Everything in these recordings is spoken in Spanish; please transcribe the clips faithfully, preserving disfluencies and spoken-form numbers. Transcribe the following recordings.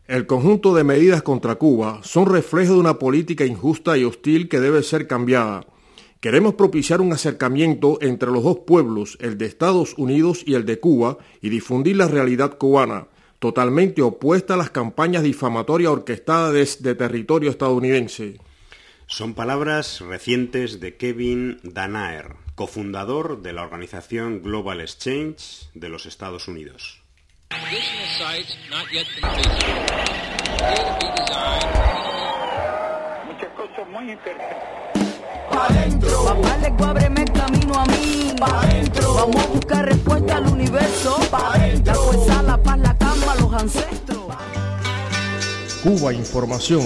El conjunto de medidas contra Cuba son reflejo de una política injusta y hostil que debe ser cambiada. Queremos propiciar un acercamiento entre los dos pueblos, el de Estados Unidos y el de Cuba, y difundir la realidad cubana, totalmente opuesta a las campañas difamatorias orquestadas desde territorio estadounidense. Son palabras recientes de Kevin Danaher, cofundador de la organización Global Exchange de los Estados Unidos. Muchas cosas muy interesantes. Pa' dentro. Papá le ábreme el camino a mí. Pa' dentro. Vamos a buscar respuesta al universo. Pa' dentro. La fuerza, la paz, la calma, los ancestros. Cuba Información.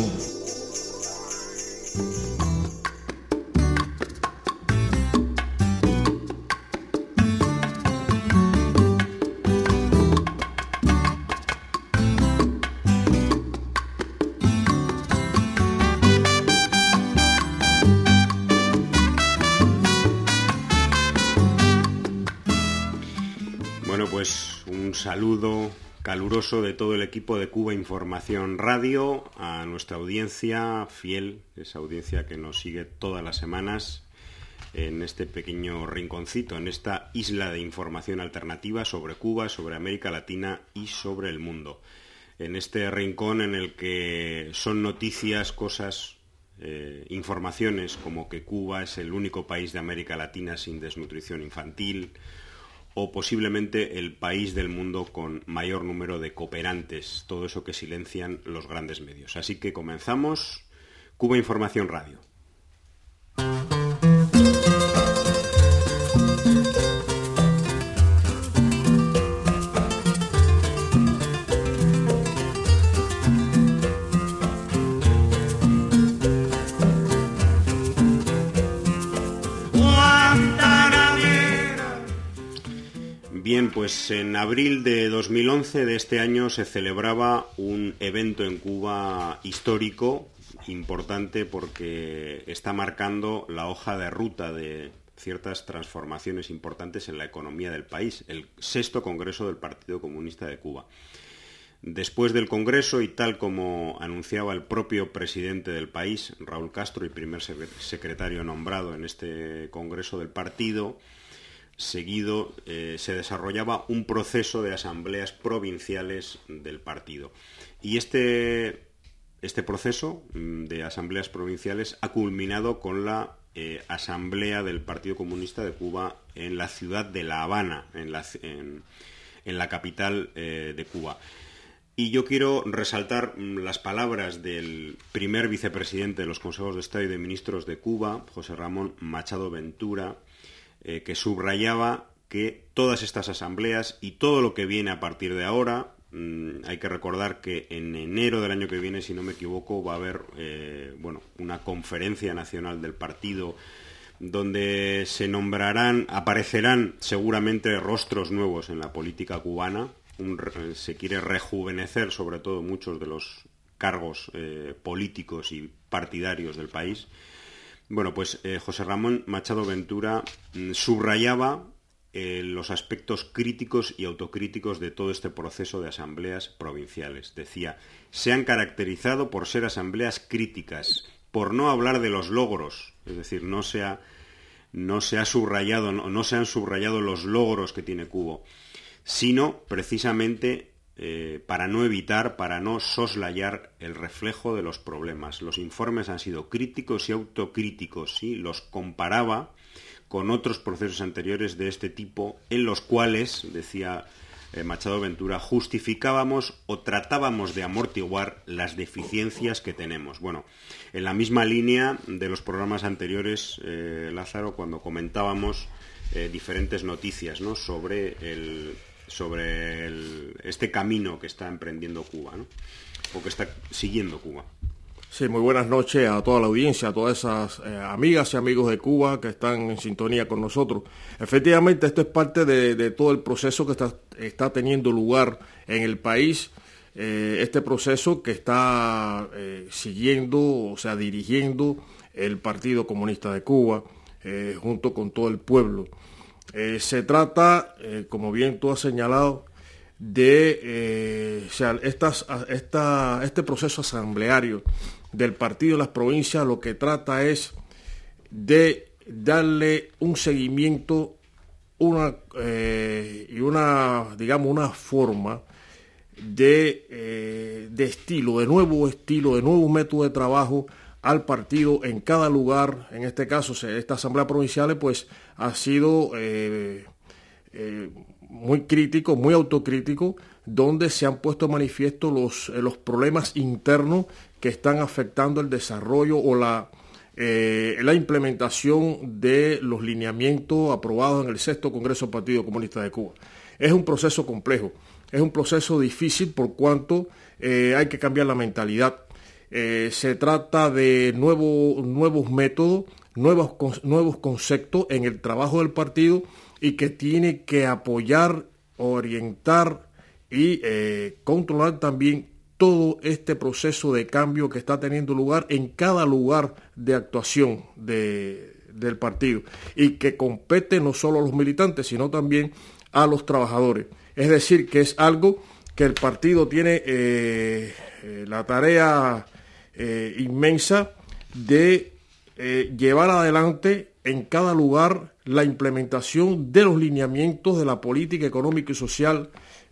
Un saludo caluroso de todo el equipo de Cuba Información Radio a nuestra audiencia fiel, esa audiencia que nos sigue todas las semanas en este pequeño rinconcito, en esta isla de información alternativa sobre Cuba, sobre América Latina y sobre el mundo. En este rincón en el que son noticias, cosas, eh, informaciones como que Cuba es el único país de América Latina sin desnutrición infantil, o posiblemente el país del mundo con mayor número de cooperantes, todo eso que silencian los grandes medios. Así que comenzamos Cuba Información Radio. Bien, pues en abril de dos mil once de este año se celebraba un evento en Cuba histórico, importante porque está marcando la hoja de ruta de ciertas transformaciones importantes en la economía del país, el sexto Congreso del Partido Comunista de Cuba. Después del Congreso, y tal como anunciaba el propio presidente del país, Raúl Castro, y primer secretario nombrado en este Congreso del partido, seguido eh, se desarrollaba un proceso de asambleas provinciales del partido. Y este, este proceso de asambleas provinciales ha culminado con la eh, asamblea del Partido Comunista de Cuba en la ciudad de La Habana, en la, en, en la capital eh, de Cuba. Y yo quiero resaltar las palabras del primer vicepresidente de los Consejos de Estado y de Ministros de Cuba, José Ramón Machado Ventura, Eh, que subrayaba que todas estas asambleas y todo lo que viene a partir de ahora, mmm, hay que recordar que en enero del año que viene, si no me equivoco, va a haber eh, bueno, una conferencia nacional del partido donde se nombrarán, aparecerán seguramente rostros nuevos en la política cubana. Un, se quiere rejuvenecer sobre todo muchos de los cargos eh, políticos y partidarios del país. Bueno, pues eh, José Ramón Machado Ventura mm, subrayaba eh, los aspectos críticos y autocríticos de todo este proceso de asambleas provinciales. Decía, se han caracterizado por ser asambleas críticas, por no hablar de los logros, es decir, no se ha, no se ha subrayado, no, no se han subrayado los logros que tiene Cuba, sino precisamente Eh, para no evitar, para no soslayar el reflejo de los problemas. Los informes han sido críticos y autocríticos, ¿sí? Los comparaba con otros procesos anteriores de este tipo, en los cuales, decía eh, Machado Ventura, justificábamos o tratábamos de amortiguar las deficiencias que tenemos. Bueno, en la misma línea de los programas anteriores, eh, Lázaro, cuando comentábamos eh, diferentes noticias, ¿no?, sobre el... sobre el, este camino que está emprendiendo Cuba, ¿no?, o que está siguiendo Cuba. Sí, muy buenas noches a toda la audiencia, a todas esas eh, amigas y amigos de Cuba que están en sintonía con nosotros. Efectivamente, esto es parte de, de todo el proceso que está, está teniendo lugar en el país, eh, este proceso que está eh, siguiendo, o sea, dirigiendo el Partido Comunista de Cuba, eh, junto con todo el pueblo. Eh, se trata, eh, como bien tú has señalado, de eh, o sea, estas, esta, este proceso asambleario del partido en las provincias lo que trata es de darle un seguimiento una eh, y una, digamos, una forma de, eh, de estilo, de nuevo estilo, de nuevo método de trabajo al partido en cada lugar. En este caso, esta asamblea provincial pues ha sido eh, eh, muy crítico, muy autocrítico, donde se han puesto de manifiesto los, eh, los problemas internos que están afectando el desarrollo o la, eh, la implementación de los lineamientos aprobados en el sexto Congreso del Partido Comunista de Cuba. Es un proceso complejo, es un proceso difícil por cuanto eh, hay que cambiar la mentalidad. Eh, se trata de nuevo, nuevos métodos, nuevos, nuevos conceptos en el trabajo del partido y que tiene que apoyar, orientar y eh, controlar también todo este proceso de cambio que está teniendo lugar en cada lugar de actuación de, del partido y que compete no solo a los militantes, sino también a los trabajadores. Es decir, que es algo que el partido tiene eh, eh, la tarea eh, inmensa de eh, llevar adelante en cada lugar la implementación de los lineamientos de la política económica y social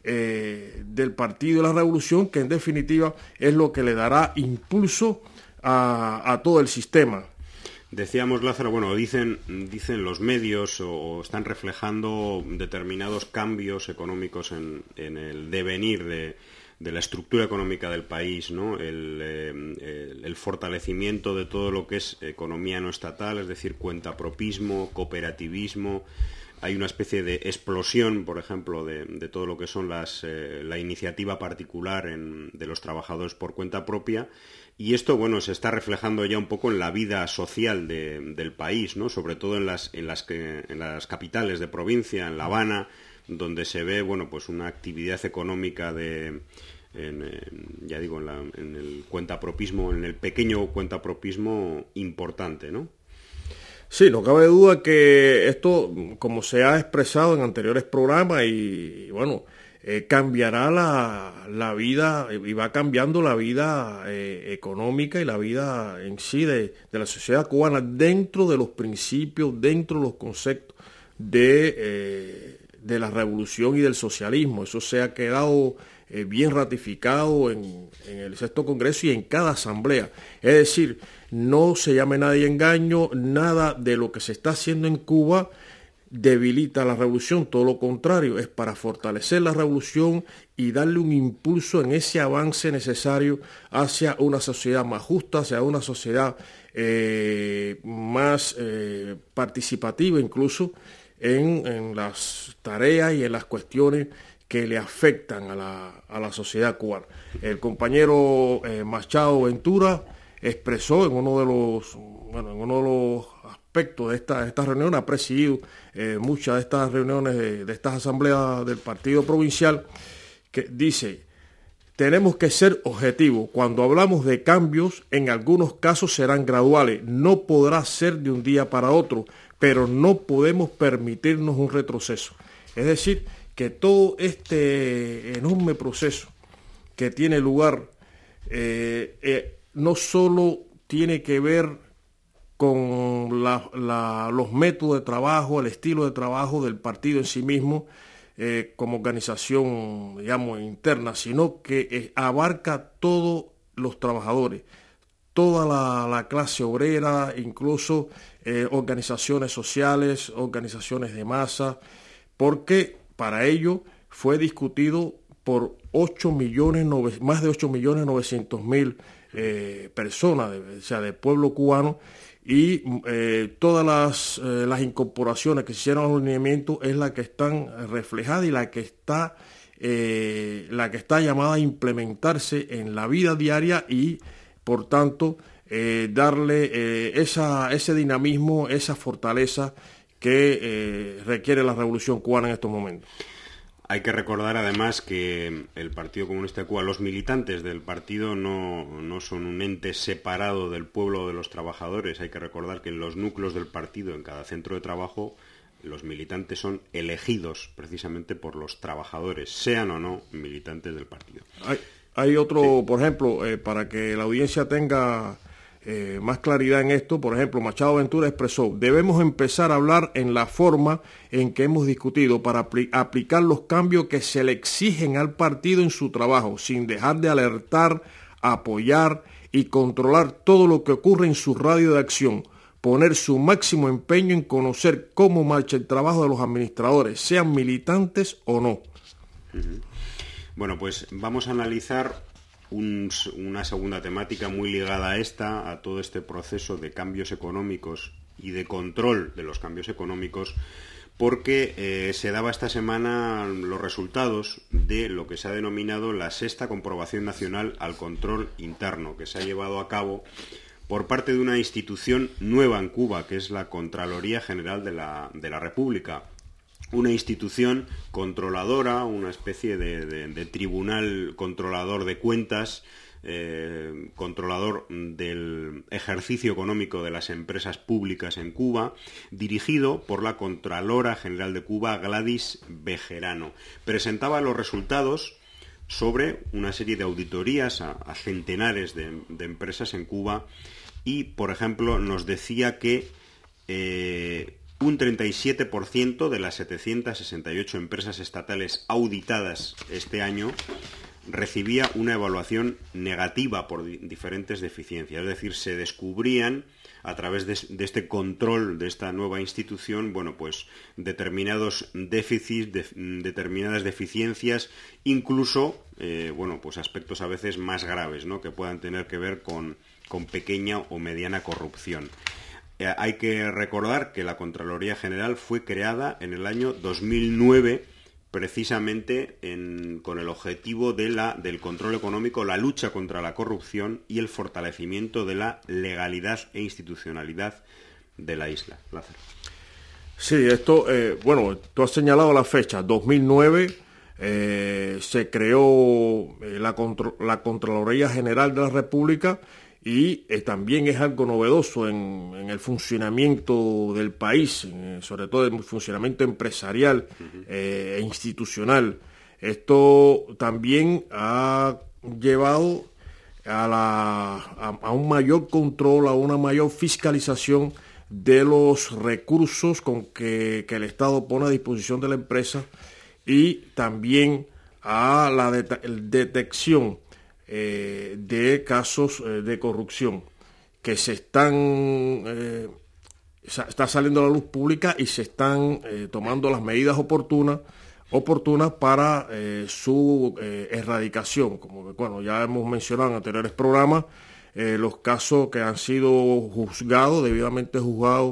eh, del Partido de la Revolución, que en definitiva es lo que le dará impulso a, a todo el sistema. Decíamos, Lázaro, bueno, dicen, dicen los medios o, o están reflejando determinados cambios económicos en, en el devenir de, de la estructura económica del país, ¿no? El, eh, el, el fortalecimiento de todo lo que es economía no estatal, es decir, cuentapropismo, cooperativismo. Hay una especie de explosión, por ejemplo, de, de todo lo que son las eh, la iniciativa particular en, de los trabajadores por cuenta propia. Y esto, bueno, se está reflejando ya un poco en la vida social de, del país, ¿no? Sobre todo en las, en las que, en las capitales de provincia, en La Habana, donde se ve, bueno, pues una actividad económica de, en, en, ya digo, en, la, en el cuentapropismo, en el pequeño cuentapropismo importante, ¿no? Sí, no cabe duda que esto, como se ha expresado en anteriores programas, y, y bueno, eh, cambiará la, la vida, y va cambiando la vida eh, económica y la vida en sí de, de la sociedad cubana dentro de los principios, dentro de los conceptos de, eh, de la revolución y del socialismo. Eso se ha quedado eh, bien ratificado en, en el sexto Congreso y en cada asamblea. Es decir, no se llame nadie engaño, nada de lo que se está haciendo en Cuba debilita la revolución, todo lo contrario, es para fortalecer la revolución y darle un impulso en ese avance necesario hacia una sociedad más justa, hacia una sociedad eh, más eh, participativa incluso en, en las tareas y en las cuestiones que le afectan a la, a la sociedad cubana. El compañero eh, Machado Ventura expresó en uno de los, bueno, en uno de los aspectos de esta, esta reunión, ha presidido eh, muchas de estas reuniones de, de estas asambleas del partido provincial, que dice: tenemos que ser objetivos. Cuando hablamos de cambios, en algunos casos serán graduales, no podrá ser de un día para otro, pero no podemos permitirnos un retroceso. Es decir, que todo este enorme proceso que tiene lugar eh, eh, no solo tiene que ver con la, la, los métodos de trabajo, el estilo de trabajo del partido en sí mismo, eh, como organización, digamos, interna, sino que eh, abarca todos los trabajadores, toda la, la clase obrera, incluso eh, organizaciones sociales, organizaciones de masa, porque para ello fue discutido por ocho millones, más de ocho millones novecientos mil Eh, personas, de, o sea, de pueblo cubano, y eh, todas las, eh, las incorporaciones que se hicieron al lineamiento es la que están reflejadas y la que está eh, la que está llamada a implementarse en la vida diaria y por tanto eh, darle eh, esa, ese dinamismo, esa fortaleza que eh, requiere la revolución cubana en estos momentos. Hay que recordar además que el Partido Comunista de Cuba, los militantes del partido no, no son un ente separado del pueblo de los trabajadores. Hay que recordar que en los núcleos del partido, en cada centro de trabajo, los militantes son elegidos precisamente por los trabajadores, sean o no militantes del partido. Hay, hay otro, sí. por ejemplo, eh, para que la audiencia tenga eh, más claridad en esto, por ejemplo, Machado Ventura expresó: debemos empezar a hablar en la forma en que hemos discutido para apl- aplicar los cambios que se le exigen al partido en su trabajo, sin dejar de alertar, apoyar y controlar todo lo que ocurre en su radio de acción, poner su máximo empeño en conocer cómo marcha el trabajo de los administradores, sean militantes o no. Uh-huh. Bueno, pues vamos a analizar un, una segunda temática muy ligada a esta, a todo este proceso de cambios económicos y de control de los cambios económicos, porque eh, se daba esta semana los resultados de lo que se ha denominado la sexta comprobación nacional al control interno, que se ha llevado a cabo por parte de una institución nueva en Cuba, que es la Contraloría General de la, de la República. Una institución controladora, una especie de, de, de tribunal controlador de cuentas, eh, controlador del ejercicio económico de las empresas públicas en Cuba, dirigido por la Contralora General de Cuba, Gladys Bejerano. Presentaba los resultados sobre una serie de auditorías a, a centenares de, de empresas en Cuba y, por ejemplo, nos decía que eh, un treinta y siete por ciento de las setecientas sesenta y ocho empresas estatales auditadas este año recibía una evaluación negativa por di- diferentes deficiencias. Es decir, se descubrían a través de, de este control de esta nueva institución, bueno, pues determinados déficits, de, determinadas deficiencias, incluso, eh, bueno, pues aspectos a veces más graves, ¿no?, que puedan tener que ver con, con pequeña o mediana corrupción. Eh, hay que recordar que la Contraloría General fue creada en el año dos mil nueve precisamente en, con el objetivo de la, del control económico, la lucha contra la corrupción y el fortalecimiento de la legalidad e institucionalidad de la isla. Lázaro. Sí, esto, eh, bueno, tú has señalado la fecha, dos mil nueve, eh, se creó eh, la, contro- la Contraloría General de la República y eh, también es algo novedoso en, en el funcionamiento del país, eh, sobre todo el funcionamiento empresarial eh, e institucional. Esto también ha llevado a, la, a, a un mayor control, a una mayor fiscalización de los recursos con que, que el Estado pone a disposición de la empresa y también a la det- detección Eh, de casos eh, de corrupción que se están eh, sa- está saliendo a la luz pública y se están eh, tomando las medidas oportunas oportunas para eh, su eh, erradicación. Como bueno, ya hemos mencionado en anteriores programas eh, los casos que han sido juzgados, debidamente juzgados,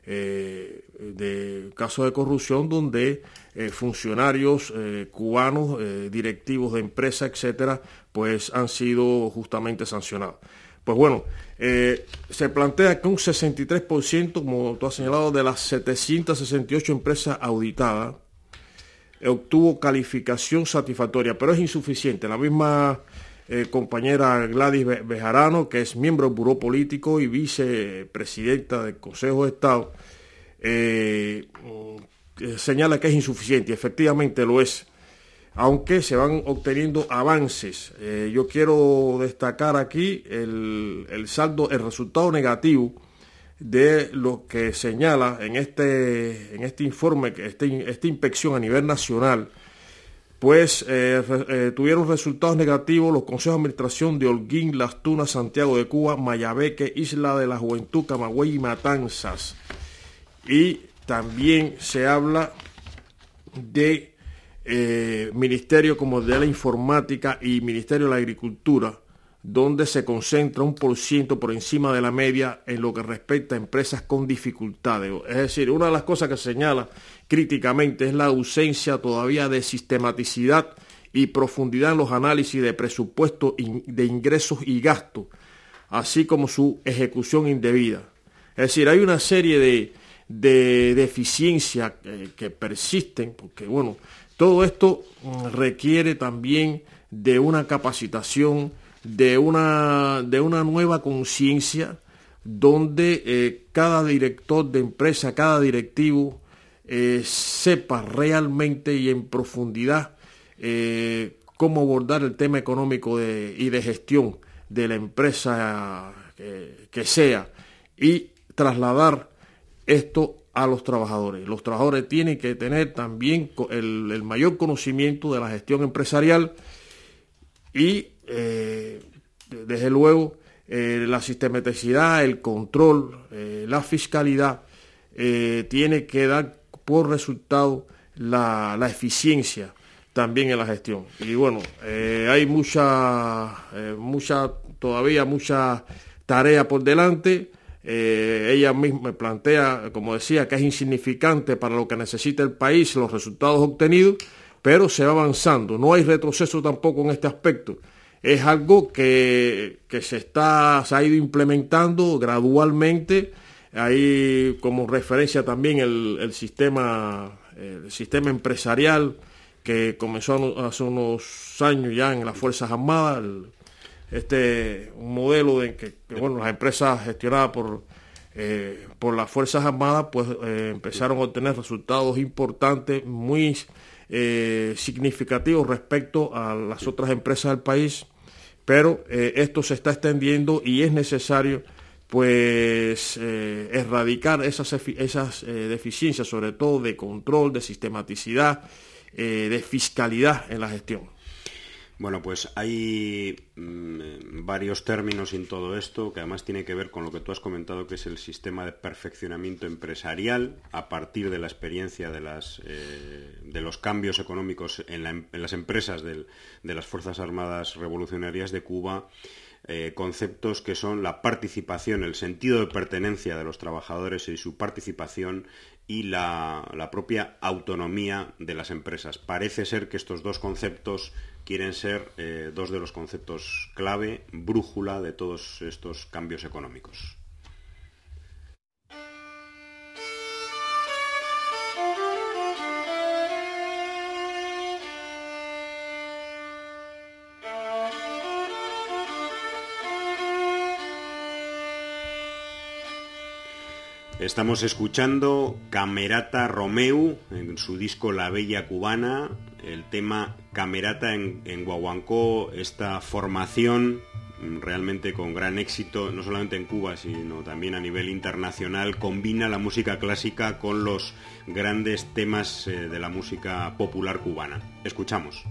eh, de casos de corrupción donde eh, funcionarios eh, cubanos, eh, directivos de empresas, etcétera, pues han sido justamente sancionados. Pues bueno, eh, se plantea que un sesenta y tres por ciento, como tú has señalado, de las setecientas sesenta y ocho empresas auditadas eh, obtuvo calificación satisfactoria, pero es insuficiente. La misma eh, compañera Gladys Bejarano, que es miembro del Buró Político y vicepresidenta del Consejo de Estado, eh, señala que es insuficiente, y efectivamente lo es, aunque se van obteniendo avances. Eh, yo quiero destacar aquí el, el saldo, el resultado negativo de lo que señala en este, en este informe, que este, esta inspección a nivel nacional, pues eh, eh, tuvieron resultados negativos los consejos de administración de Holguín, Las Tunas, Santiago de Cuba, Mayabeque, Isla de la Juventud, Camagüey y Matanzas. Y también se habla de eh, Ministerio como de la Informática y Ministerio de la Agricultura, donde se concentra un por ciento por encima de la media en lo que respecta a empresas con dificultades. Es decir, una de las cosas que se señala críticamente es la ausencia todavía de sistematicidad y profundidad en los análisis de presupuesto de ingresos y gastos, así como su ejecución indebida. Es decir, hay una serie de, de deficiencias eh, que persisten, porque bueno, todo esto requiere también de una capacitación, de una, de una nueva conciencia, donde eh, cada director de empresa, cada directivo, eh, sepa realmente y en profundidad eh, cómo abordar el tema económico de, y de gestión de la empresa que, que sea, y trasladar esto a los trabajadores. Los trabajadores tienen que tener también el, el mayor conocimiento de la gestión empresarial y, eh, desde luego, eh, la sistematicidad, el control, eh, la fiscalidad, eh, tiene que dar por resultado la, la eficiencia también en la gestión. Y bueno, eh, hay mucha, eh, mucha, todavía mucha tarea por delante. Eh, ella misma me plantea, como decía, que es insignificante para lo que necesita el país los resultados obtenidos, pero se va avanzando. No hay retroceso tampoco en este aspecto. Es algo que, que se está, se ha ido implementando gradualmente. Hay como referencia también el, el sistema, el sistema empresarial que comenzó hace unos años ya en las Fuerzas Armadas. El, este un modelo de que, que bueno, las empresas gestionadas por eh, por las Fuerzas Armadas pues eh, empezaron a obtener resultados importantes, muy eh, significativos respecto a las otras empresas del país, pero eh, esto se está extendiendo y es necesario pues eh, erradicar esas, esas eh, deficiencias, sobre todo de control, de sistematicidad, eh, de fiscalidad en la gestión. Bueno, pues hay mmm, varios términos en todo esto que además tiene que ver con lo que tú has comentado, que es el sistema de perfeccionamiento empresarial a partir de la experiencia de, las, eh, de los cambios económicos en, la, en las empresas del, de las Fuerzas Armadas Revolucionarias de Cuba. Eh, conceptos que son la participación, el sentido de pertenencia de los trabajadores y su participación y la, la propia autonomía de las empresas. Parece ser que estos dos conceptos quieren ser eh, dos de los conceptos clave, brújula de todos estos cambios económicos. Estamos escuchando Camerata Romeu en su disco La Bella Cubana, el tema Camerata en, en Guaguancó, esta formación realmente con gran éxito, no solamente en Cuba, sino también a nivel internacional, combina la música clásica con los grandes temas eh, de la música popular cubana. Escuchamos.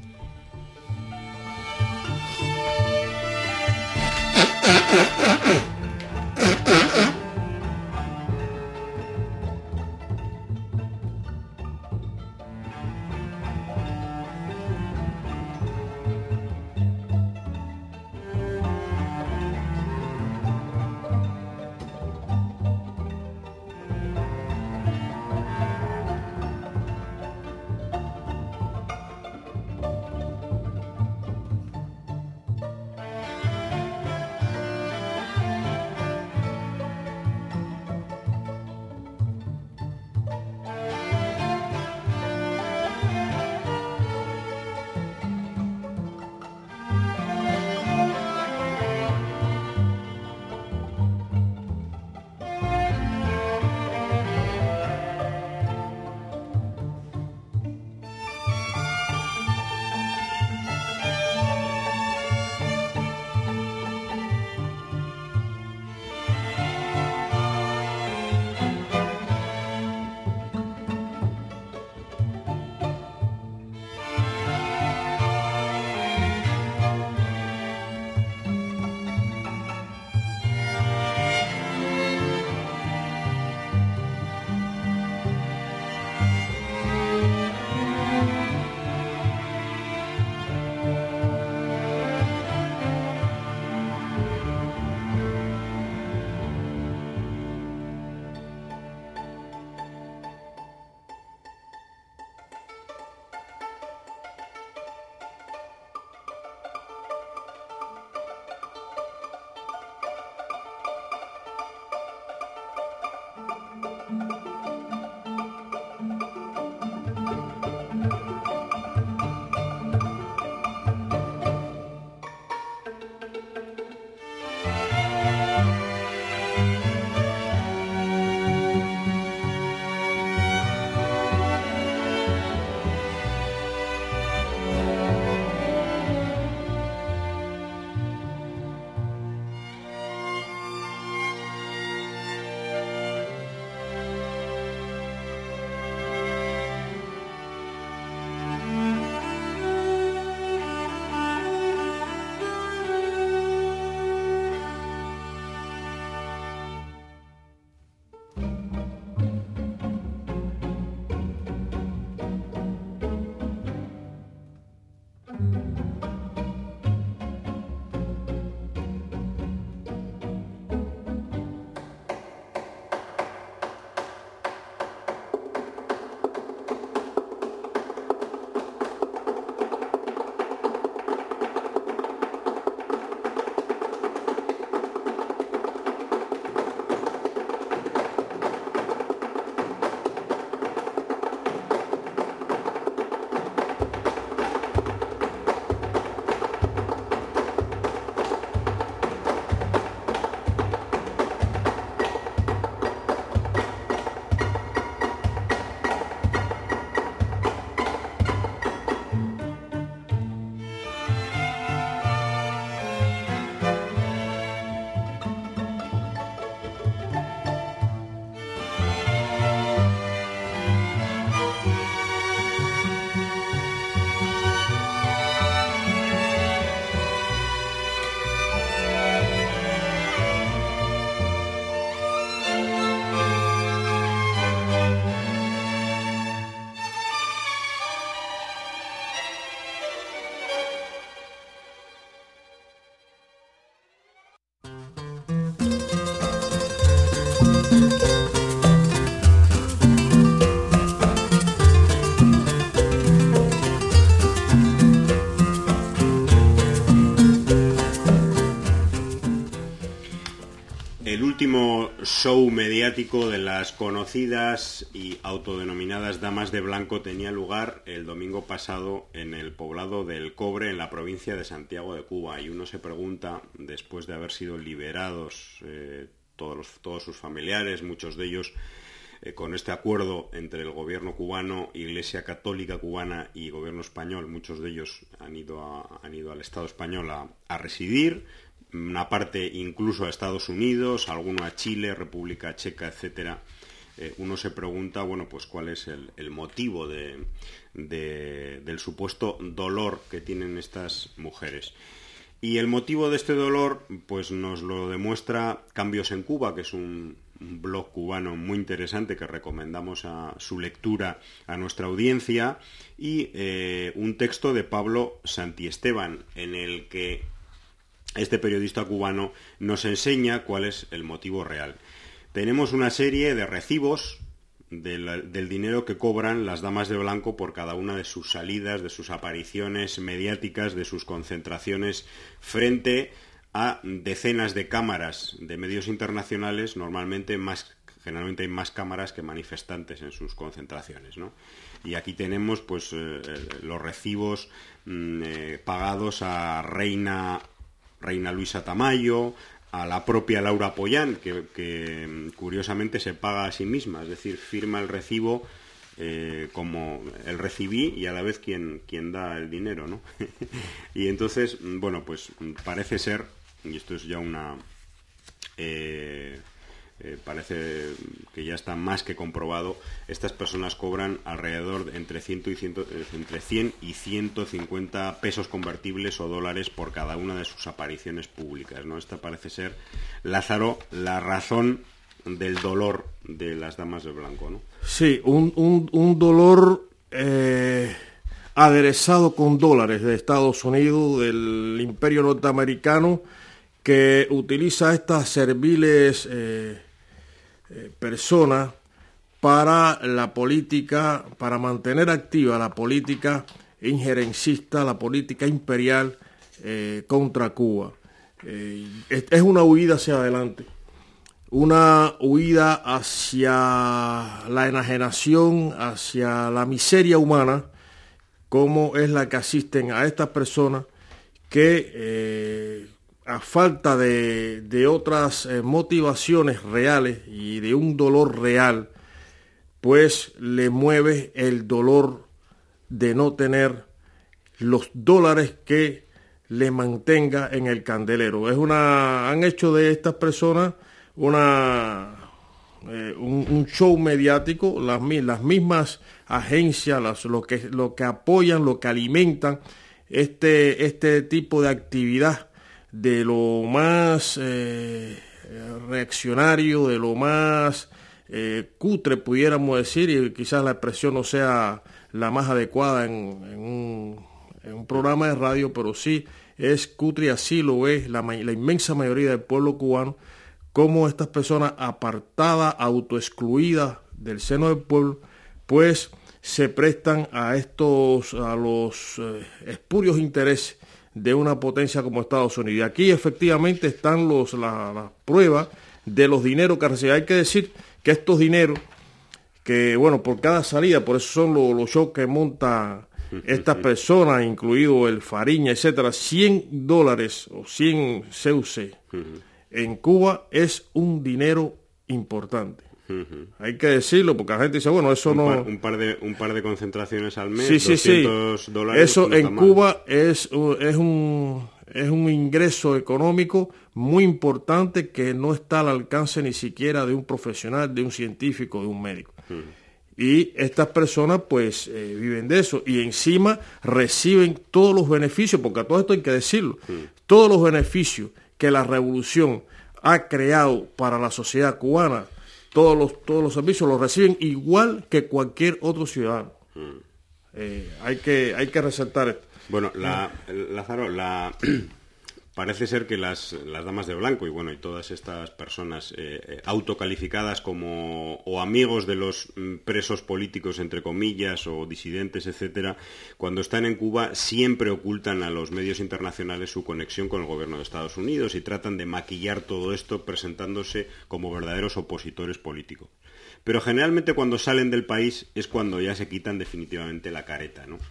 El último show mediático de las conocidas y autodenominadas damas de blanco tenía lugar el domingo pasado en el poblado del Cobre, en la provincia de Santiago de Cuba. Y uno se pregunta, después de haber sido liberados eh, todos, los, todos sus familiares, muchos de ellos eh, con este acuerdo entre el gobierno cubano, Iglesia Católica cubana y gobierno español, muchos de ellos han ido, a, han ido al Estado español a, a residir, una parte incluso a Estados Unidos, alguno a Chile, República Checa, etcétera. Eh, uno se pregunta, bueno, pues cuál es el, el motivo de, de, del supuesto dolor que tienen estas mujeres. Y el motivo de este dolor, pues nos lo demuestra Cambios en Cuba, que es un, un blog cubano muy interesante que recomendamos a su lectura a nuestra audiencia, y eh, un texto de Pablo Santiesteban, en el que este periodista cubano nos enseña cuál es el motivo real. Tenemos una serie de recibos del, del dinero que cobran las damas de blanco por cada una de sus salidas, de sus apariciones mediáticas, de sus concentraciones frente a decenas de cámaras de medios internacionales. Normalmente más, generalmente hay más cámaras que manifestantes en sus concentraciones, ¿no? Y aquí tenemos pues eh, los recibos mm, eh, pagados a Reina Reina Luisa Tamayo, a la propia Laura Pollán, que, que curiosamente se paga a sí misma, es decir, firma el recibo eh, como el recibí y a la vez quien, quien da el dinero, ¿no? Y entonces, bueno, pues parece ser, y esto es ya una... Eh, eh, parece que ya está más que comprobado, estas personas cobran alrededor de entre, cien y cien, entre cien y ciento cincuenta pesos convertibles o dólares por cada una de sus apariciones públicas, ¿no? Esta parece ser, Lázaro, la razón del dolor de las damas de blanco, ¿no? Sí, un, un, un dolor eh, aderezado con dólares de Estados Unidos, del imperio norteamericano, que utiliza estas serviles eh, eh, personas para la política, para mantener activa la política injerencista, la política imperial eh, contra Cuba. Eh, es, es una huida hacia adelante, una huida hacia la enajenación, hacia la miseria humana, como es la que asisten a estas personas que eh, a falta de, de otras eh, motivaciones reales y de un dolor real, pues le mueve el dolor de no tener los dólares que le mantenga en el candelero. Es una, han hecho de estas personas una eh, un, un show mediático, las, las mismas agencias, las, lo que lo que apoyan, lo que alimentan este este tipo de actividad, de lo más eh, reaccionario, de lo más eh, cutre, pudiéramos decir, y quizás la expresión no sea la más adecuada en, en, un, en un programa de radio, pero sí es cutre y así lo es la, la inmensa mayoría del pueblo cubano, como estas personas apartadas, autoexcluidas del seno del pueblo, pues se prestan a estos, a los eh, espurios intereses de una potencia como Estados Unidos. Y aquí efectivamente están los, la, la pruebas de los dineros que reciben. Hay que decir que estos dineros, que bueno, por cada salida, por eso son los, los shows que montan estas personas, incluido el Fariña, etcétera, cien dólares o cien C U C en Cuba es un dinero importante. Uh-huh. Hay que decirlo, porque la gente dice, bueno, eso un no... Par, un, par de, un par de concentraciones al mes, sí, sí, doscientos sí. dólares. Eso no en Cuba es, es, un, es un ingreso económico muy importante que no está al alcance ni siquiera de un profesional, de un científico, de un médico. Uh-huh. Y estas personas pues eh, viven de eso y encima reciben todos los beneficios, porque a todo esto hay que decirlo, uh-huh. todos los beneficios que la revolución ha creado para la sociedad cubana, todos los, todos los servicios los reciben igual que cualquier otro ciudadano. Mm. Eh, hay que, hay que resaltar esto. Bueno, la, Lázaro, la, parece ser que las, las damas de blanco y bueno y todas estas personas eh, autocalificadas como o amigos de los presos políticos entre comillas o disidentes, etcétera, cuando están en Cuba siempre ocultan a los medios internacionales su conexión con el gobierno de Estados Unidos y tratan de maquillar todo esto presentándose como verdaderos opositores políticos. Pero generalmente cuando salen del país es cuando ya se quitan definitivamente la careta, ¿no?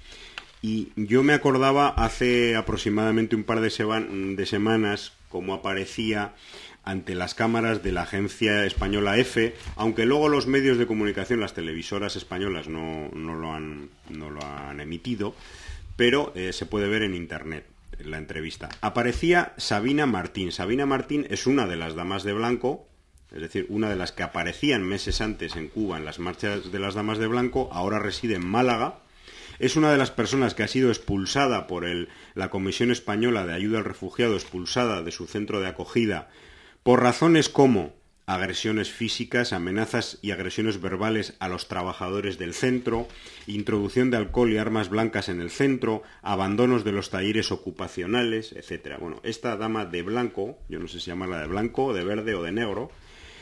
Y yo me acordaba hace aproximadamente un par de, seba- de semanas cómo aparecía ante las cámaras de la agencia española EFE, aunque luego los medios de comunicación, las televisoras españolas no, no, lo, han, no lo han emitido, pero eh, se puede ver en internet la entrevista. Aparecía Sabina Martín. Sabina Martín es una de las damas de blanco, es decir, una de las que aparecían meses antes en Cuba en las marchas de las damas de blanco, ahora reside en Málaga. Es una de las personas que ha sido expulsada por el, la Comisión Española de Ayuda al Refugiado, expulsada de su centro de acogida, por razones como agresiones físicas, amenazas y agresiones verbales a los trabajadores del centro, introducción de alcohol y armas blancas en el centro, abandonos de los talleres ocupacionales, etcétera. Bueno, esta dama de blanco, yo no sé si llamarla de blanco, de verde o de negro,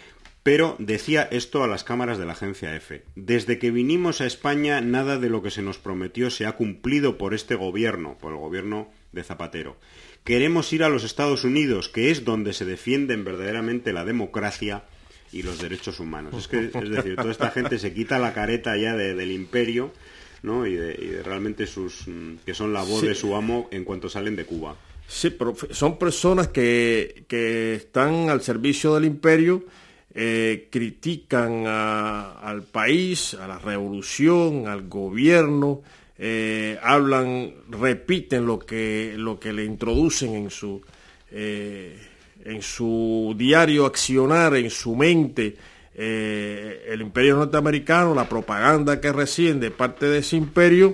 pero decía esto a las cámaras de la agencia EFE. Desde que vinimos a España, nada de lo que se nos prometió se ha cumplido por este gobierno, por el gobierno de Zapatero. Queremos ir a los Estados Unidos, que es donde se defienden verdaderamente la democracia y los derechos humanos. Es que, es decir, toda esta gente se quita la careta ya de, del imperio, ¿no? y, de, y de realmente sus que son la voz sí. de su amo en cuanto salen de Cuba. Sí, pero son personas que, que están al servicio del imperio. Eh, critican a, al país, a la revolución, al gobierno, eh, hablan, repiten lo que lo que le introducen en su eh, en su diario accionar, en su mente, eh, el imperio norteamericano, la propaganda que reciben de parte de ese imperio,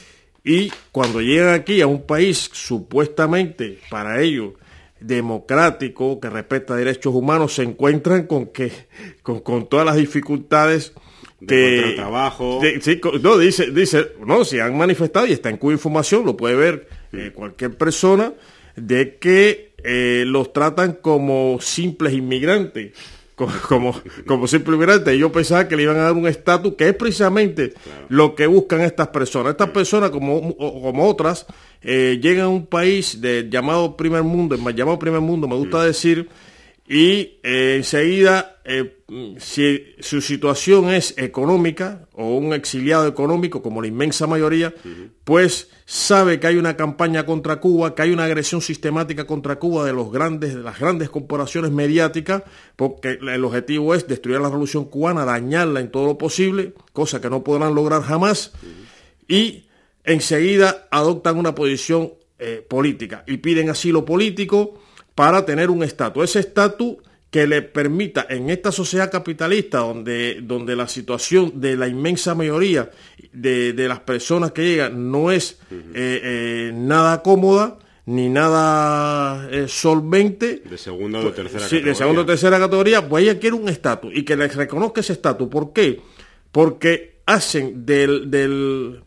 y cuando llegan aquí a un país supuestamente para ellos democrático, que respeta derechos humanos, se encuentran con que con, con todas las dificultades de que el trabajo de, sí, no dice dice no se han manifestado y está en Cuba Información, lo puede ver eh, cualquier persona, de que eh, los tratan como simples inmigrantes, como como, como simples inmigrantes. Y yo pensaba que le iban a dar un estatus que es precisamente claro. lo que buscan estas personas. Estas personas como como otras Eh, llegan a un país del llamado primer mundo, el más llamado primer mundo, me gusta mm. decir, y eh, enseguida, eh, si su situación es económica o un exiliado económico, como la inmensa mayoría, mm. pues sabe que hay una campaña contra Cuba, que hay una agresión sistemática contra Cuba de los grandes, de las grandes corporaciones mediáticas, porque el objetivo es destruir la revolución cubana, dañarla en todo lo posible, cosa que no podrán lograr jamás, mm. y enseguida adoptan una posición eh, política y piden asilo político para tener un estatus. Ese estatus que le permita en esta sociedad capitalista donde, donde la situación de la inmensa mayoría de, de las personas que llegan no es eh, eh, nada cómoda ni nada eh, solvente. De segunda o de tercera sí, categoría. De segunda o tercera categoría, pues ella quiere un estatus y que les reconozca ese estatus. ¿Por qué? Porque hacen del... del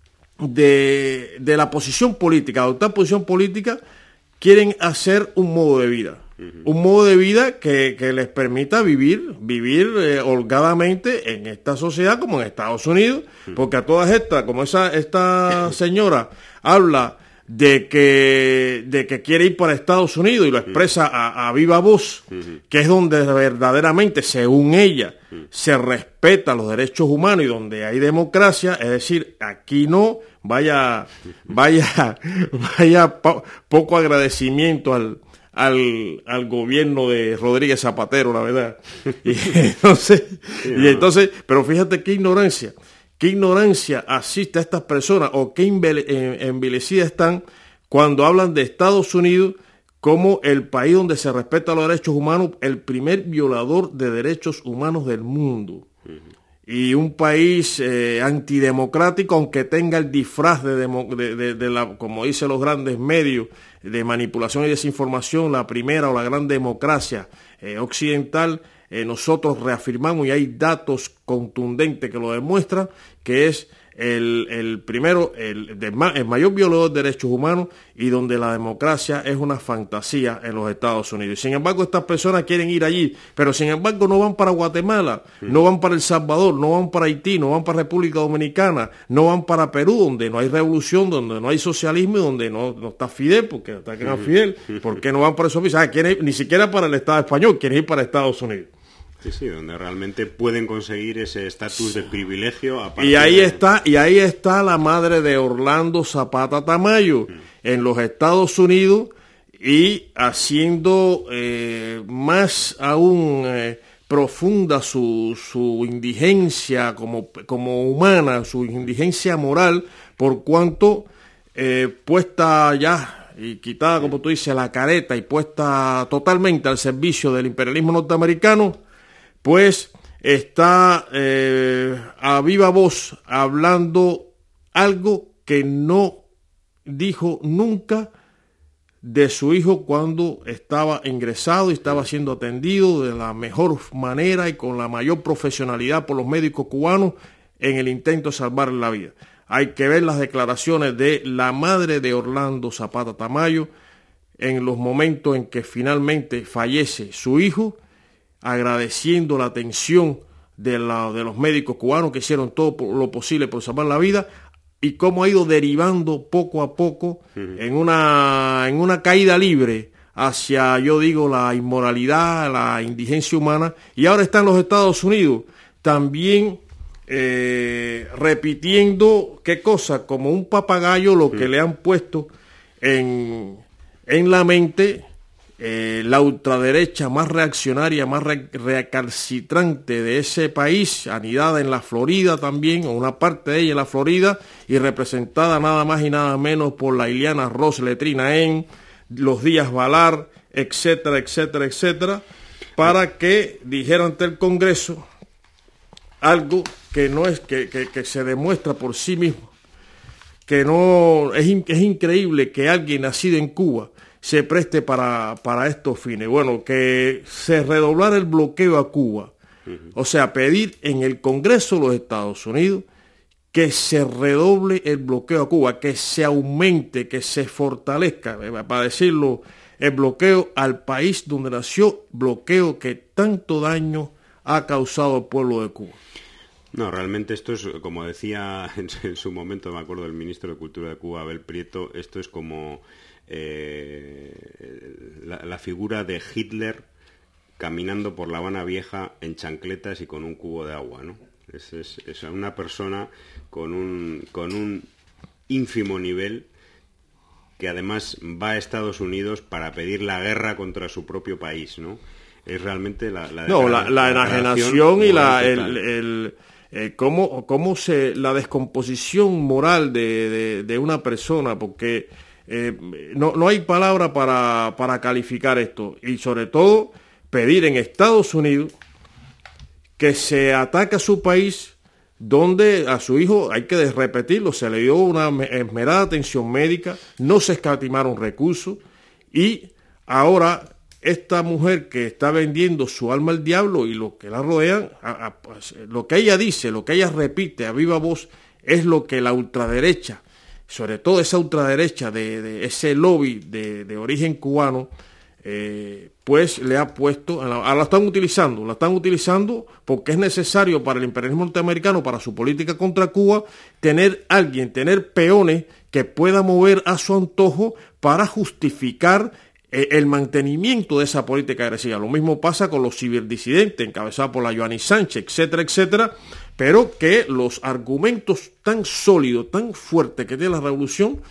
De, de la posición política, adoptar posición política, quieren hacer un modo de vida, uh-huh. un modo de vida que, que les permita vivir, vivir eh, holgadamente en esta sociedad como en Estados Unidos, uh-huh. porque a todas estas, como esa esta señora habla de que de que quiere ir para Estados Unidos y lo expresa a, a viva voz, uh-huh. que es donde verdaderamente, según ella, uh-huh. se respetan los derechos humanos y donde hay democracia, es decir, aquí no, vaya vaya vaya po, poco agradecimiento al al al gobierno de Rodríguez Zapatero, la verdad. Y entonces, sí, y entonces, pero fíjate qué ignorancia. ¿Qué ignorancia asiste a estas personas o qué envilecidas están cuando hablan de Estados Unidos como el país donde se respetan los derechos humanos, el primer violador de derechos humanos del mundo? Uh-huh. Y un país eh, antidemocrático, aunque tenga el disfraz de, demo, de, de, de la, como dicen los grandes medios, de manipulación y desinformación, la primera o la gran democracia eh, occidental. Eh, nosotros reafirmamos, y hay datos contundentes que lo demuestran, que es el, el primero, el, el, el mayor violador de derechos humanos y donde la democracia es una fantasía en los Estados Unidos. Sin embargo, estas personas quieren ir allí, pero sin embargo no van para Guatemala, no van para El Salvador, no van para Haití, no van para República Dominicana, no van para Perú, donde no hay revolución, donde no hay socialismo y donde no, no está Fidel, porque atacan a Fidel. ¿Por qué no van para esos países? Ah, quieren ir, ni siquiera para el Estado español, quieren ir para Estados Unidos. Sí, sí, donde realmente pueden conseguir ese estatus de privilegio. Y ahí de... está, y ahí está la madre de Orlando Zapata Tamayo, mm. en los Estados Unidos, y haciendo eh, más aún eh, profunda su, su indigencia como, como humana, su indigencia moral, por cuanto eh, puesta ya y quitada, como tú dices, la careta y puesta totalmente al servicio del imperialismo norteamericano, pues está eh, a viva voz hablando algo que no dijo nunca de su hijo cuando estaba ingresado y estaba siendo atendido de la mejor manera y con la mayor profesionalidad por los médicos cubanos en el intento de salvarle la vida. Hay que ver las declaraciones de la madre de Orlando Zapata Tamayo en los momentos en que finalmente fallece su hijo, agradeciendo la atención de, la, de los médicos cubanos que hicieron todo lo posible por salvar la vida, y cómo ha ido derivando poco a poco uh-huh. en una en una caída libre hacia, yo digo, la inmoralidad, la indigencia humana, y ahora está en los Estados Unidos también eh, repitiendo, ¿qué cosa? Como un papagayo lo uh-huh. que le han puesto en, en la mente eh, la ultraderecha más reaccionaria, más re- recalcitrante de ese país, anidada en la Florida también, o una parte de ella en la Florida, y representada nada más y nada menos por la Ileana Ross Letrinaen, los Díaz Balar, etcétera, etcétera, etcétera, para que dijera ante el Congreso algo que no es, que, que, que se demuestra por sí mismo, que no es, in, es increíble que alguien nacido en Cuba se preste para, para estos fines. Bueno, que se redoblara el bloqueo a Cuba, uh-huh. o sea, pedir en el Congreso de los Estados Unidos que se redoble el bloqueo a Cuba, que se aumente, que se fortalezca, para decirlo, el bloqueo al país donde nació, bloqueo que tanto daño ha causado al pueblo de Cuba. No, realmente esto es, como decía en, en su momento, me acuerdo del ministro de Cultura de Cuba, Abel Prieto, esto es como eh, la, la figura de Hitler caminando por La Habana Vieja en chancletas y con un cubo de agua, ¿no? Es, es, es una persona con un, con un ínfimo nivel que además va a Estados Unidos para pedir la guerra contra su propio país, ¿no? Es realmente la... la no, la, la enajenación y la... el, el Eh, cómo, cómo se la descomposición moral de, de, de una persona, porque eh, no, no hay palabra para, para calificar esto, y sobre todo pedir en Estados Unidos que se ataque a su país, donde a su hijo, hay que repetirlo, se le dio una esmerada atención médica, no se escatimaron recursos, y ahora esta mujer que está vendiendo su alma al diablo y los que la rodean, a, a, pues, lo que ella dice, lo que ella repite a viva voz, es lo que la ultraderecha, sobre todo esa ultraderecha de, de ese lobby de, de origen cubano, eh, pues le ha puesto, la, la están utilizando, la están utilizando porque es necesario para el imperialismo norteamericano, para su política contra Cuba, tener alguien, tener peones que pueda mover a su antojo para justificar el mantenimiento de esa política agresiva. Lo mismo pasa con los ciberdisidentes, encabezados por la Joanny Sánchez, etcétera, etcétera, pero que los argumentos tan sólidos, tan fuertes que tiene la revolución,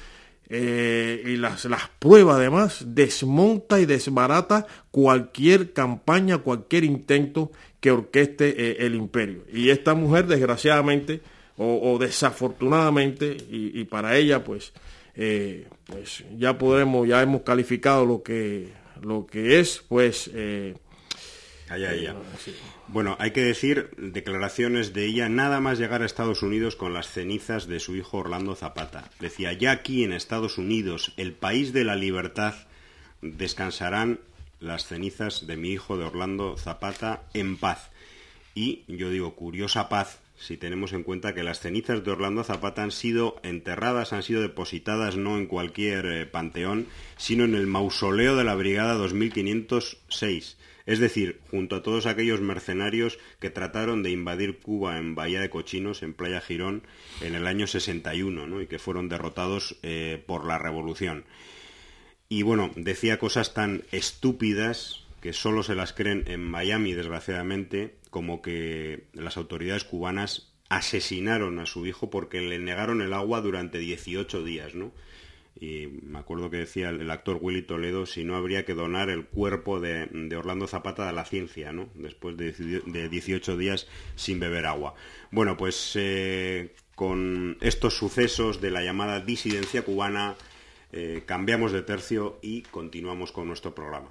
eh, y las, las pruebas además, desmonta y desbarata cualquier campaña, cualquier intento que orqueste eh, el imperio. Y esta mujer, desgraciadamente, o, o desafortunadamente, y, y para ella, pues, Eh, pues ya podremos, ya hemos calificado lo que lo que es, pues eh, allá ella. Eh, sí. Bueno, hay que decir declaraciones de ella nada más llegar a Estados Unidos con las cenizas de su hijo Orlando Zapata. Decía: ya aquí en Estados Unidos, el país de la libertad, descansarán las cenizas de mi hijo de Orlando Zapata en paz. Y yo digo, curiosa paz, si tenemos en cuenta que las cenizas de Orlando Zapata han sido enterradas, han sido depositadas no en cualquier eh, panteón, sino en el mausoleo de la Brigada dos mil quinientos seis. Es decir, junto a todos aquellos mercenarios que trataron de invadir Cuba en Bahía de Cochinos, en Playa Girón, en el año sesenta y uno, ¿no? Y que fueron derrotados eh, por la revolución. Y bueno, decía cosas tan estúpidas que solo se las creen en Miami, desgraciadamente, como que las autoridades cubanas asesinaron a su hijo porque le negaron el agua durante dieciocho días, ¿no? Y me acuerdo que decía el actor Willy Toledo si no habría que donar el cuerpo de, de Orlando Zapata a la ciencia, ¿no? Después de, de dieciocho días sin beber agua. Bueno, pues eh, con estos sucesos de la llamada disidencia cubana eh, cambiamos de tercio y continuamos con nuestro programa.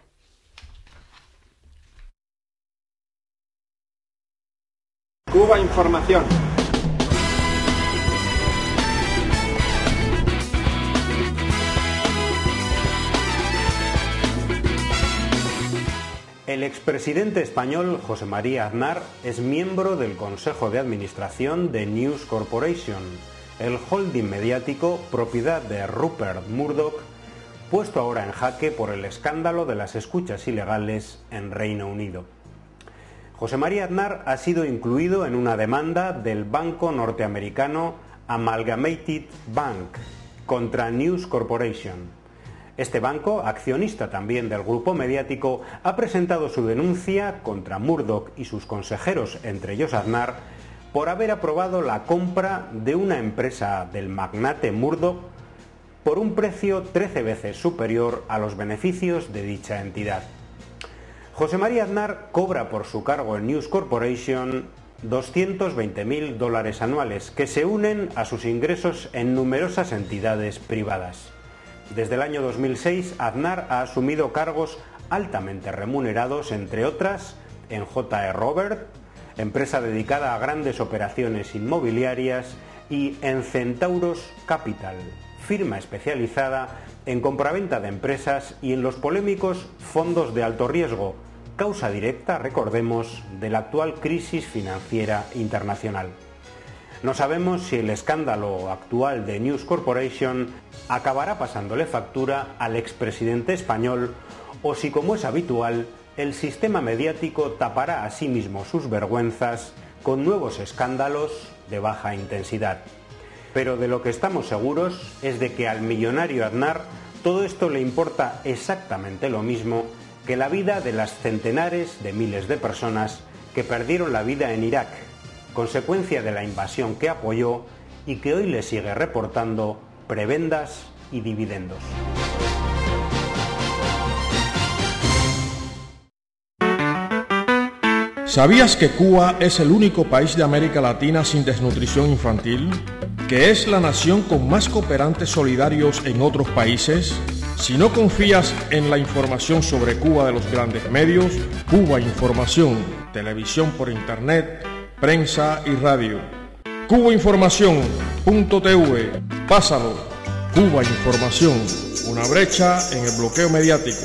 Cuba Información. El expresidente español José María Aznar es miembro del Consejo de Administración de News Corporation, el holding mediático propiedad de Rupert Murdoch, puesto ahora en jaque por el escándalo de las escuchas ilegales en Reino Unido. José María Aznar ha sido incluido en una demanda del banco norteamericano Amalgamated Bank contra News Corporation. Este banco, accionista también del grupo mediático, ha presentado su denuncia contra Murdoch y sus consejeros, entre ellos Aznar, por haber aprobado la compra de una empresa del magnate Murdoch por un precio trece veces superior a los beneficios de dicha entidad. José María Aznar cobra por su cargo en News Corporation doscientos veinte mil dólares anuales, que se unen a sus ingresos en numerosas entidades privadas. Desde el año dos mil seis, Aznar ha asumido cargos altamente remunerados, entre otras, en J E Robert, empresa dedicada a grandes operaciones inmobiliarias, y en Centauros Capital, firma especializada en compraventa de empresas y en los polémicos fondos de alto riesgo, causa directa, recordemos, de la actual crisis financiera internacional. No sabemos si el escándalo actual de News Corporation acabará pasándole factura al expresidente español o si, como es habitual, el sistema mediático tapará a sí mismo sus vergüenzas con nuevos escándalos de baja intensidad. Pero de lo que estamos seguros es de que al millonario Aznar todo esto le importa exactamente lo mismo que la vida de las centenares de miles de personas que perdieron la vida en Irak, consecuencia de la invasión que apoyó y que hoy le sigue reportando prebendas y dividendos. ¿Sabías que Cuba es el único país de América Latina sin desnutrición infantil? ¿Que es la nación con más cooperantes solidarios en otros países? Si no confías en la información sobre Cuba de los grandes medios, Cuba Información, televisión por internet, prensa y radio. Cuba Información punto t v. Pásalo. Cuba Información, una brecha en el bloqueo mediático.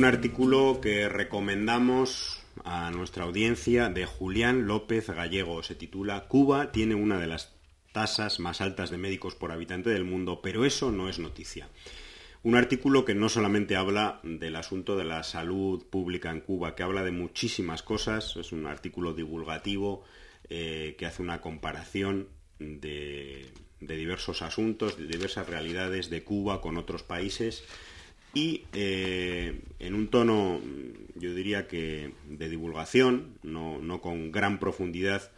artículo que recomendamos a nuestra audiencia de Julián López Gallego. Se titula Cuba tiene una de las tasas más altas de médicos por habitante del mundo, pero eso no es noticia. Un artículo que no solamente habla del asunto de la salud pública en Cuba, que habla de muchísimas cosas. Es un artículo divulgativo eh, que hace una comparación de, de diversos asuntos, de diversas realidades de Cuba con otros países y eh, en un tono, yo diría que de divulgación, no, no con gran profundidad,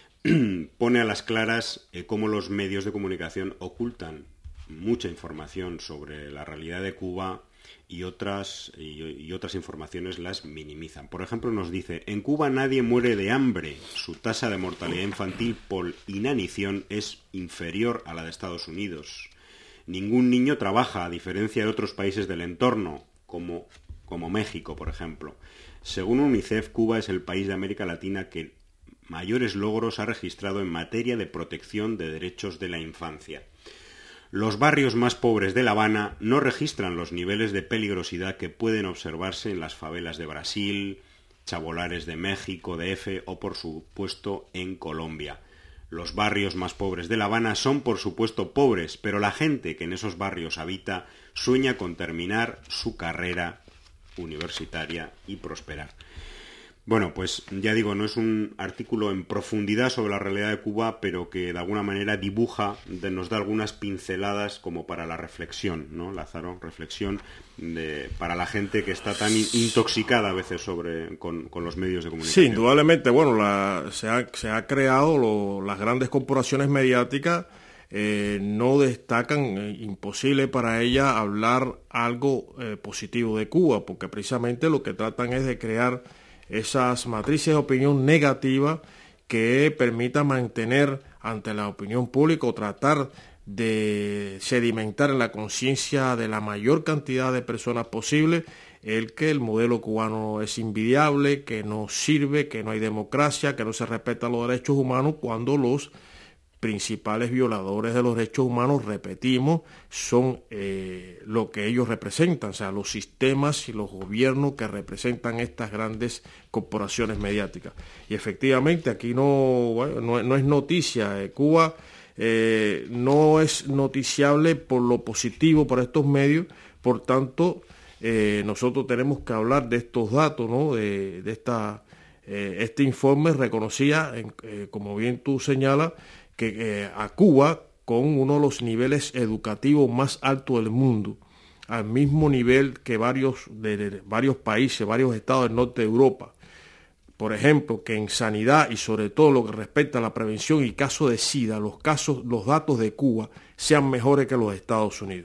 pone a las claras eh, cómo los medios de comunicación ocultan mucha información sobre la realidad de Cuba y otras, y, y otras informaciones las minimizan. Por ejemplo, nos dice, en Cuba nadie muere de hambre. Su tasa de mortalidad infantil por inanición es inferior a la de Estados Unidos. Ningún niño trabaja, a diferencia de otros países del entorno, como, como México, por ejemplo. Según UNICEF, Cuba es el país de América Latina que mayores logros ha registrado en materia de protección de derechos de la infancia. Los barrios más pobres de La Habana no registran los niveles de peligrosidad que pueden observarse en las favelas de Brasil, Chabolares de México, D F o, por supuesto, en Colombia. Los barrios más pobres de La Habana son, por supuesto, pobres, pero la gente que en esos barrios habita sueña con terminar su carrera universitaria y prosperar. Bueno, pues ya digo, no es un artículo en profundidad sobre la realidad de Cuba, pero que de alguna manera dibuja, de, nos da algunas pinceladas como para la reflexión, ¿no, Lázaro? Reflexión de, para la gente que está tan in, intoxicada a veces sobre, con, con los medios de comunicación. Sí, indudablemente, bueno, la, se, ha, se ha creado, lo, las grandes corporaciones mediáticas eh, no destacan, eh, imposible para ellas hablar algo eh, positivo de Cuba, porque precisamente lo que tratan es de crear esas matrices de opinión negativa que permitan mantener ante la opinión pública o tratar de sedimentar en la conciencia de la mayor cantidad de personas posible el que el modelo cubano es invidiable, que no sirve, que no hay democracia, que no se respetan los derechos humanos, cuando los principales violadores de los derechos humanos, repetimos, son eh, lo que ellos representan, o sea, los sistemas y los gobiernos que representan estas grandes corporaciones mediáticas. Y efectivamente aquí no, bueno, no, no es noticia, eh, Cuba eh, no es noticiable por lo positivo para estos medios, por tanto, eh, nosotros tenemos que hablar de estos datos, ¿no? de, de esta, eh, este informe reconocía, en, eh, como bien tú señalas, que eh, a Cuba con uno de los niveles educativos más altos del mundo, al mismo nivel que varios, de, de varios países, varios estados del norte de Europa. Por ejemplo, que en sanidad y sobre todo lo que respecta a la prevención y casos de SIDA, los casos, los datos de Cuba sean mejores que los Estados Unidos.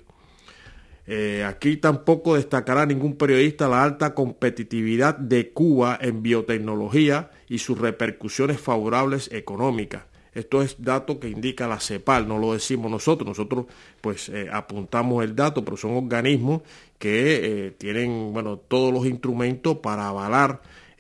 Eh, aquí tampoco destacará ningún periodista la alta competitividad de Cuba en biotecnología y sus repercusiones favorables económicas. Esto es dato que indica la CEPAL, no lo decimos nosotros, nosotros pues eh, apuntamos el dato, pero son organismos que eh, tienen, bueno, todos los instrumentos para avalar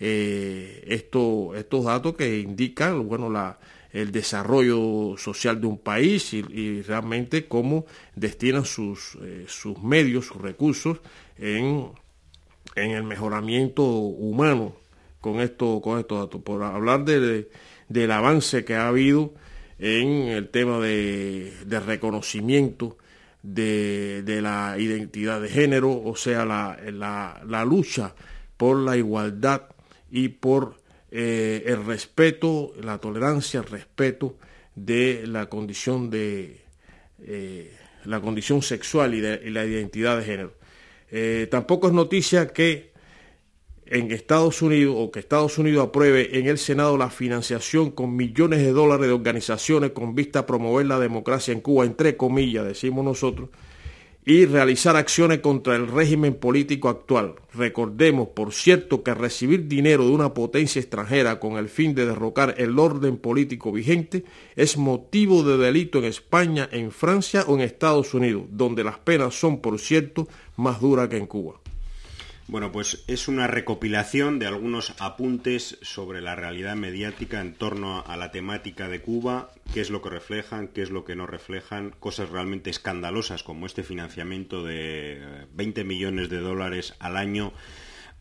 eh, esto, estos datos que indican, bueno, la, el desarrollo social de un país y, y realmente cómo destinan sus, eh, sus medios, sus recursos en, en el mejoramiento humano con, esto, con estos datos. Por hablar de... de del avance que ha habido en el tema de, de reconocimiento de, de la identidad de género, o sea, la, la, la lucha por la igualdad y por eh, el respeto, la tolerancia, el respeto de la condición de eh, la condición sexual y, de, y la identidad de género. Eh, tampoco es noticia que en Estados Unidos, o que Estados Unidos apruebe en el Senado la financiación con millones de dólares de organizaciones con vista a promover la democracia en Cuba, entre comillas, decimos nosotros, y realizar acciones contra el régimen político actual. Recordemos, por cierto, que recibir dinero de una potencia extranjera con el fin de derrocar el orden político vigente es motivo de delito en España, en Francia o en Estados Unidos, donde las penas son, por cierto, más duras que en Cuba. Bueno, pues es una recopilación de algunos apuntes sobre la realidad mediática en torno a la temática de Cuba, qué es lo que reflejan, qué es lo que no reflejan, cosas realmente escandalosas como este financiamiento de veinte millones de dólares al año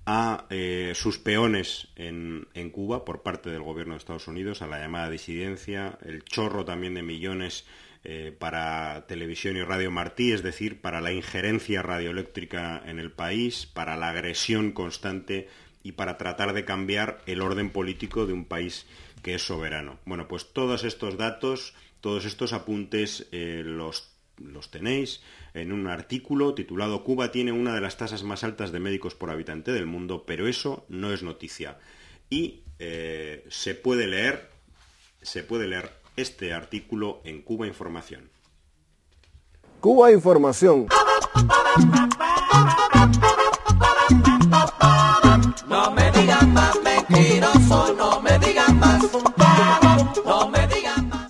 a eh, sus peones en, en Cuba por parte del gobierno de Estados Unidos, a la llamada disidencia, el chorro también de millones eh, para Televisión y Radio Martí, es decir, para la injerencia radioeléctrica en el país, para la agresión constante y para tratar de cambiar el orden político de un país que es soberano. Bueno, pues todos estos datos, todos estos apuntes eh, los los tenéis en un artículo titulado Cuba tiene una de las tasas más altas de médicos por habitante del mundo, pero eso no es noticia. Y eh, se puede leer, se puede leer este artículo en Cuba Información. Cuba Información. No me digan más mentiroso, no me digan más, no me digan más.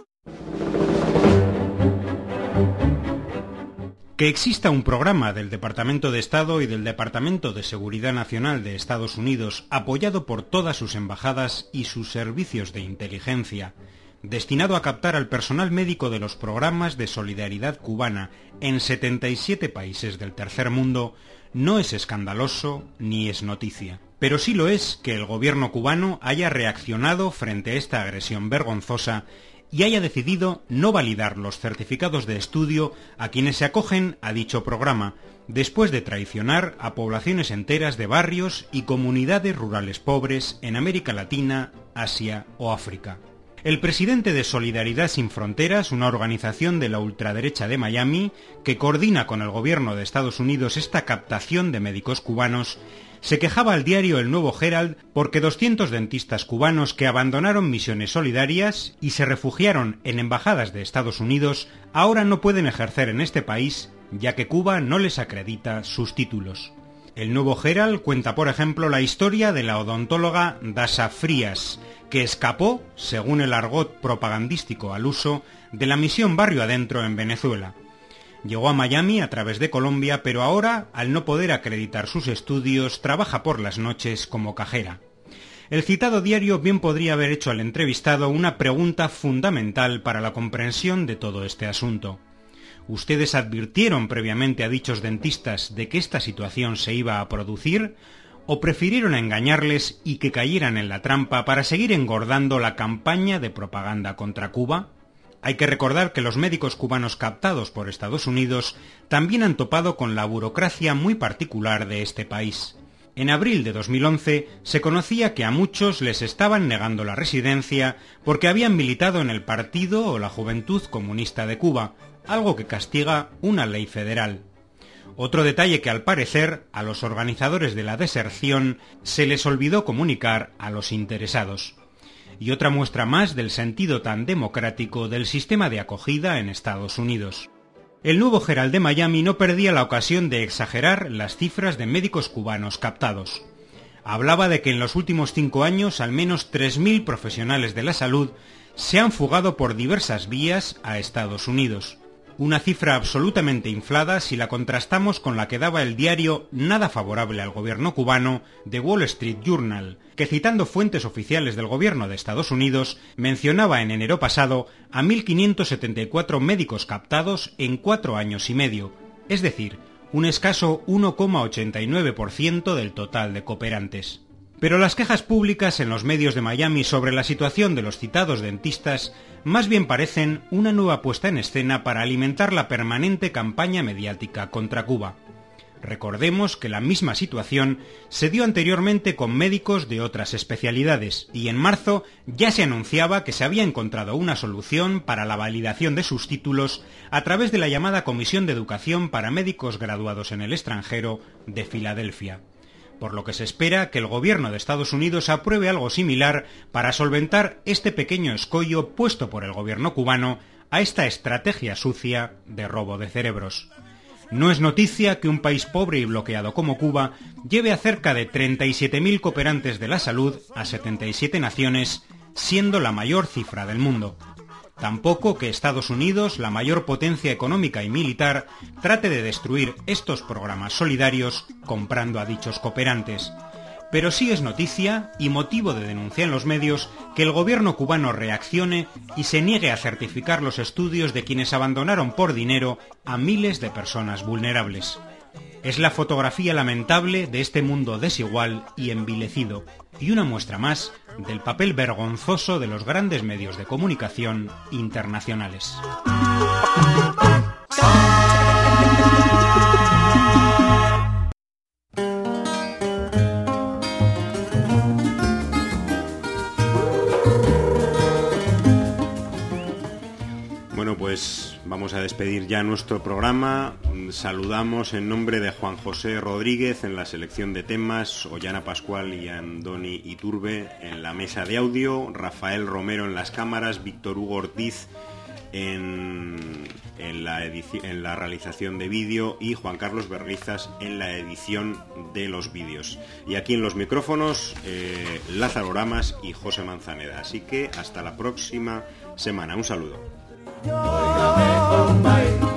Que exista un programa del Departamento de Estado y del Departamento de Seguridad Nacional de Estados Unidos, apoyado por todas sus embajadas y sus servicios de inteligencia, destinado a captar al personal médico de los programas de solidaridad cubana en setenta y siete países del tercer mundo, no es escandaloso ni es noticia. Pero sí lo es que el gobierno cubano haya reaccionado frente a esta agresión vergonzosa y haya decidido no validar los certificados de estudio a quienes se acogen a dicho programa, después de traicionar a poblaciones enteras de barrios y comunidades rurales pobres en América Latina, Asia o África. El presidente de Solidaridad Sin Fronteras, una organización de la ultraderecha de Miami, que coordina con el gobierno de Estados Unidos esta captación de médicos cubanos, se quejaba al diario El Nuevo Herald porque doscientos dentistas cubanos que abandonaron misiones solidarias y se refugiaron en embajadas de Estados Unidos ahora no pueden ejercer en este país, ya que Cuba no les acredita sus títulos. El Nuevo Herald cuenta, por ejemplo, la historia de la odontóloga Dasa Frías, que escapó, según el argot propagandístico al uso, de la misión Barrio Adentro en Venezuela. Llegó a Miami a través de Colombia, pero ahora, al no poder acreditar sus estudios, trabaja por las noches como cajera. El citado diario bien podría haber hecho al entrevistado una pregunta fundamental para la comprensión de todo este asunto. ¿Ustedes advirtieron previamente a dichos dentistas de que esta situación se iba a producir? ¿O prefirieron engañarles y que cayeran en la trampa para seguir engordando la campaña de propaganda contra Cuba? Hay que recordar que los médicos cubanos captados por Estados Unidos también han topado con la burocracia muy particular de este país. En abril de dos mil once se conocía que a muchos les estaban negando la residencia porque habían militado en el Partido o la Juventud Comunista de Cuba, algo que castiga una ley federal. Otro detalle que al parecer a los organizadores de la deserción se les olvidó comunicar a los interesados. Y otra muestra más del sentido tan democrático del sistema de acogida en Estados Unidos. El Nuevo Herald de Miami no perdía la ocasión de exagerar las cifras de médicos cubanos captados. Hablaba de que en los últimos cinco años al menos tres mil profesionales de la salud se han fugado por diversas vías a Estados Unidos. Una cifra absolutamente inflada si la contrastamos con la que daba el diario nada favorable al gobierno cubano The Wall Street Journal, que citando fuentes oficiales del gobierno de Estados Unidos, mencionaba en enero pasado a mil quinientos setenta y cuatro médicos captados en cuatro años y medio, es decir, un escaso uno coma ochenta y nueve por ciento del total de cooperantes. Pero las quejas públicas en los medios de Miami sobre la situación de los citados dentistas más bien parecen una nueva puesta en escena para alimentar la permanente campaña mediática contra Cuba. Recordemos que la misma situación se dio anteriormente con médicos de otras especialidades, y en marzo ya se anunciaba que se había encontrado una solución para la validación de sus títulos a través de la llamada Comisión de Educación para Médicos Graduados en el Extranjero de Filadelfia. Por lo que se espera que el gobierno de Estados Unidos apruebe algo similar para solventar este pequeño escollo puesto por el gobierno cubano a esta estrategia sucia de robo de cerebros. No es noticia que un país pobre y bloqueado como Cuba lleve a cerca de treinta y siete mil cooperantes de la salud a setenta y siete naciones, siendo la mayor cifra del mundo. Tampoco que Estados Unidos, la mayor potencia económica y militar, trate de destruir estos programas solidarios comprando a dichos cooperantes. Pero sí es noticia y motivo de denuncia en los medios que el gobierno cubano reaccione y se niegue a certificar los estudios de quienes abandonaron por dinero a miles de personas vulnerables. Es la fotografía lamentable de este mundo desigual y envilecido, y una muestra más del papel vergonzoso de los grandes medios de comunicación internacionales. Bueno, pues vamos a despedir ya nuestro programa. Saludamos en nombre de Juan José Rodríguez en la selección de temas, Ollana Pascual y Andoni Iturbe en la mesa de audio, Rafael Romero en las cámaras, Víctor Hugo Ortiz en, en, la, edici- en la realización de vídeo y Juan Carlos Berrizas en la edición de los vídeos. Y aquí en los micrófonos, eh, Lázaro Ramas y José Manzaneda. Así que hasta la próxima semana. Un saludo. Óigame, compadre.